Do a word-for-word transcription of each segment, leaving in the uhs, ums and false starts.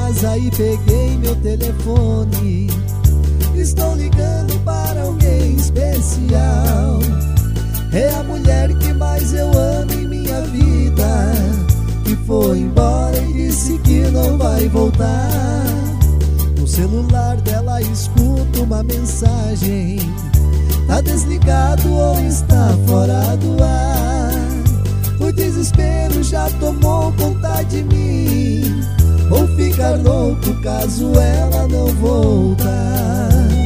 casa e peguei meu telefone. Estou ligando para alguém especial. É a mulher que mais eu amo em minha vida, que foi embora e disse que não vai voltar. No celular dela escuto uma mensagem: tá desligado ou está fora do ar. O desespero já tomou conta de mim. Vou ficar louco caso ela não voltar.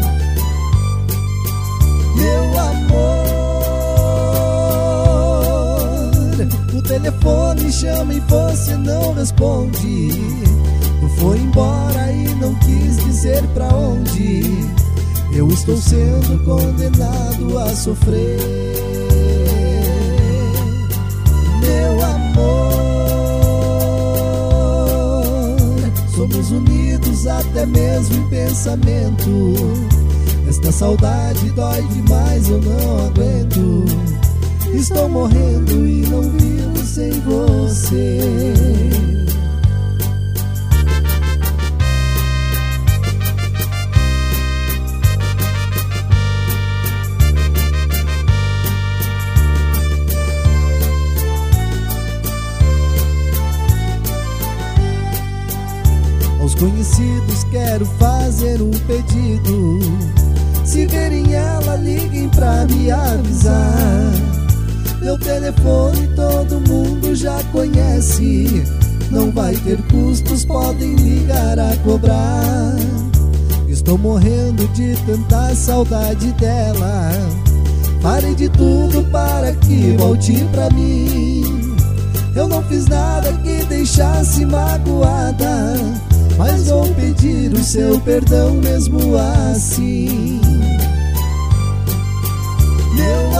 Meu amor, o telefone chama e você não responde. Tu foi embora e não quis dizer pra onde. Eu estou sendo condenado a sofrer. Meu amor, somos unidos até mesmo em pensamento. Esta saudade dói demais, eu não aguento. Estou morrendo e não vivo sem você. Aos conhecidos quero fazer um pedido: se verem ela, liguem pra me avisar. Meu telefone todo mundo já conhece, não vai ter custos, podem ligar a cobrar. Estou morrendo de tanta saudade dela. Farei de tudo para que volte pra mim. Eu não fiz nada que deixasse magoada, mas vou pedir o seu perdão mesmo assim. Meu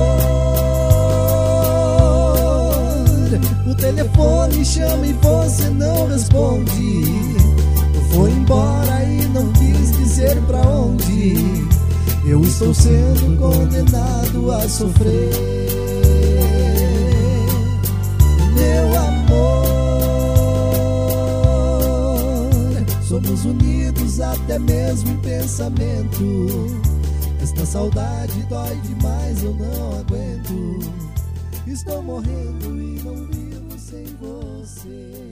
amor, o telefone chama e você não responde. Tu foi embora e não quis dizer pra onde. Eu estou sendo condenado a sofrer. Meu amor, somos unidos até mesmo em pensamento. Esta saudade dói demais, eu não aguento. Estou morrendo e não vivo sem você.